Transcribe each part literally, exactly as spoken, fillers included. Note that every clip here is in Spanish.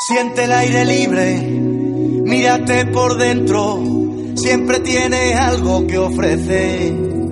Siente el aire libre, mírate por dentro, siempre tienes algo que ofrecer.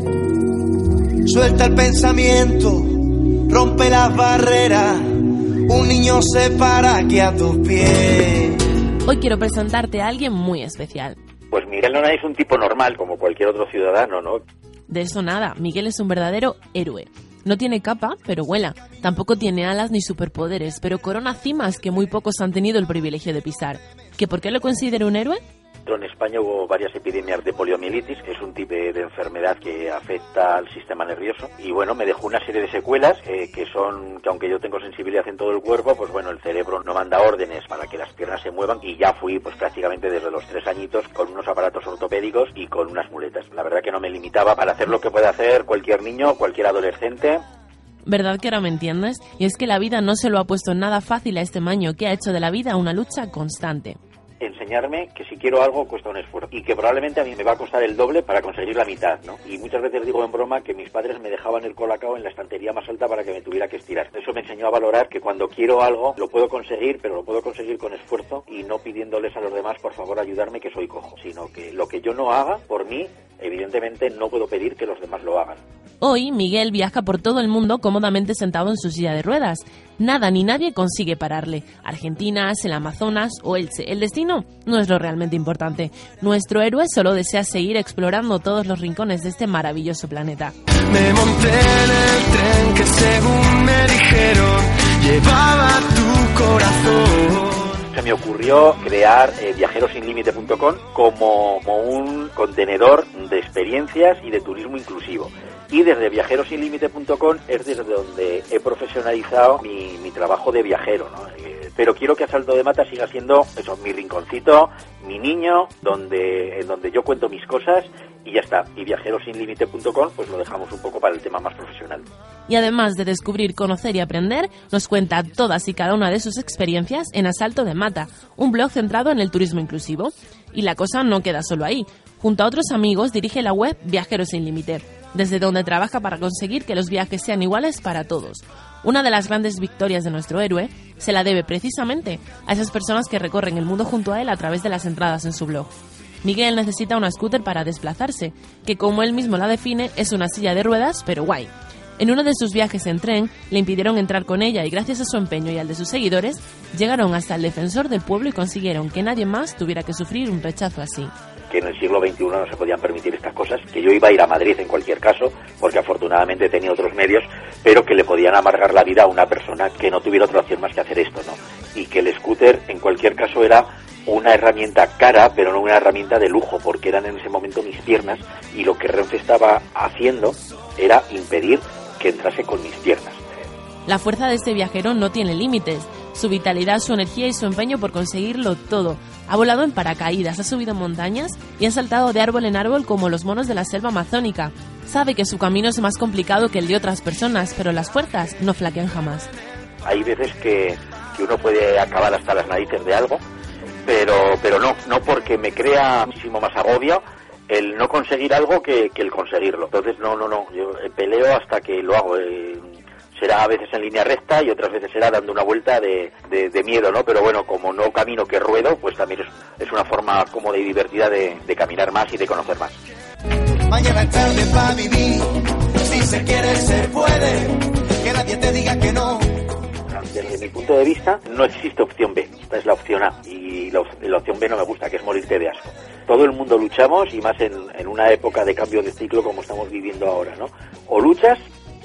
Suelta el pensamiento, rompe las barreras, un niño se para aquí a tus pies. Hoy quiero presentarte a alguien muy especial. Pues Miguel no es un tipo normal, como cualquier otro ciudadano, ¿no? De eso nada, Miguel es un verdadero héroe. No tiene capa, pero vuela. Tampoco tiene alas ni superpoderes, pero corona cimas que muy pocos han tenido el privilegio de pisar. ¿Que por qué lo considero un héroe? En España hubo varias epidemias de poliomielitis, que es un tipo de enfermedad que afecta al sistema nervioso. Y bueno, me dejó una serie de secuelas eh, que son, que aunque yo tengo sensibilidad en todo el cuerpo, pues bueno, el cerebro no manda órdenes para que las piernas se muevan y ya fui pues prácticamente desde los tres añitos con unos aparatos ortopédicos y con unas muletas. La verdad que no me limitaba para hacer lo que puede hacer cualquier niño, cualquier adolescente. ¿Verdad que ahora me entiendes? Y es que la vida no se lo ha puesto nada fácil a este maño, que ha hecho de la vida una lucha constante. Enseñarme que si quiero algo cuesta un esfuerzo y que probablemente a mí me va a costar el doble para conseguir la mitad, ¿no? Y muchas veces digo en broma que mis padres me dejaban el colacao en la estantería más alta para que me tuviera que estirar. Eso me enseñó a valorar que cuando quiero algo lo puedo conseguir, pero lo puedo conseguir con esfuerzo y no pidiéndoles a los demás por favor ayudarme que soy cojo, sino que lo que yo no haga por mí, evidentemente no puedo pedir que los demás lo hagan. Hoy Miguel viaja por todo el mundo cómodamente sentado en su silla de ruedas. Nada ni nadie consigue pararle. Argentina, el Amazonas o Elche. El destino no es lo realmente importante. Nuestro héroe solo desea seguir explorando todos los rincones de este maravilloso planeta. Me monté en el tren que según me dijeron llevaba tu corazón. Se me ocurrió crear eh, viajeros sin límite punto com como, como un contenedor de experiencias y de turismo inclusivo. Y desde viajeros sin límite punto com es desde donde he profesionalizado mi, mi trabajo de viajero, ¿no? Eh, pero quiero que Asalto de Mata siga siendo eso, mi rinconcito, mi niño, donde, en donde yo cuento mis cosas y ya está. Y viajeros sin límite punto com pues lo dejamos un poco para el tema más profesional. Y además de descubrir, conocer y aprender, nos cuenta todas y cada una de sus experiencias en Asalto de Mata, un blog centrado en el turismo inclusivo. Y la cosa no queda solo ahí. Junto a otros amigos dirige la web Viajeros sin Límite, desde donde trabaja para conseguir que los viajes sean iguales para todos. Una de las grandes victorias de nuestro héroe se la debe precisamente a esas personas que recorren el mundo junto a él a través de las entradas en su blog. Miguel necesita una scooter para desplazarse, que como él mismo la define es una silla de ruedas, pero guay. En uno de sus viajes en tren le impidieron entrar con ella y gracias a su empeño y al de sus seguidores llegaron hasta el defensor del pueblo y consiguieron que nadie más tuviera que sufrir un rechazo así. Que en el siglo veintiuno no se podían permitir estas cosas, que yo iba a ir a Madrid en cualquier caso, porque afortunadamente tenía otros medios, pero que le podían amargar la vida a una persona que no tuviera otra opción más que hacer esto, ¿no? Y que el scooter en cualquier caso era una herramienta cara, pero no una herramienta de lujo, porque eran en ese momento mis piernas, y lo que Renfe estaba haciendo era impedir que entrase con mis piernas. La fuerza de este viajero no tiene límites. Su vitalidad, su energía y su empeño por conseguirlo todo. Ha volado en paracaídas, ha subido montañas y ha saltado de árbol en árbol como los monos de la selva amazónica. Sabe que su camino es más complicado que el de otras personas, pero las fuerzas no flaquean jamás. Hay veces que, que uno puede acabar hasta las narices de algo, pero, pero no, no porque me crea muchísimo más agobio el no conseguir algo que, que el conseguirlo. Entonces no, no, no, yo peleo hasta que lo hago. Eh, será a veces en línea recta y otras veces será dando una vuelta de, de, de miedo, ¿no? Pero bueno, como no camino que ruedo, pues también es, es una forma cómoda y divertida de, de caminar más y de conocer más. Mañana es tarde para vivir, si se quiere se puede, que nadie te diga que no. Desde mi punto de vista, no existe opción B, esta es la opción A, y la, la opción B no me gusta, que es morirte de asco. Todo el mundo luchamos, y más en, en una época de cambio de ciclo como estamos viviendo ahora, ¿no? O luchas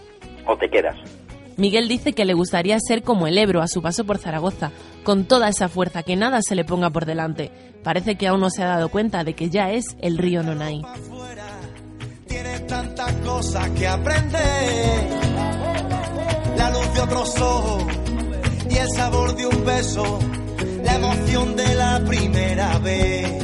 o te quedas. Miguel dice que le gustaría ser como el Ebro a su paso por Zaragoza, con toda esa fuerza, que nada se le ponga por delante. Parece que aún no se ha dado cuenta de que ya es el río Nonay. Tienes tantas cosas que aprender, la luz de otros ojos y el sabor de un beso, la emoción de la primera vez.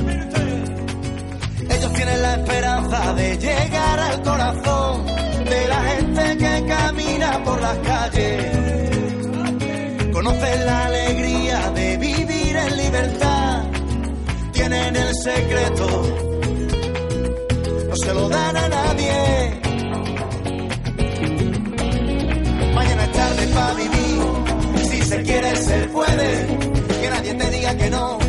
Ellos tienen la esperanza de llegar al corazón de la gente que camina por las calles. Conocen la alegría de vivir en libertad, tienen el secreto, no se lo dan a nadie. Mañana es tarde para vivir, si se quiere se puede, que nadie te diga que no.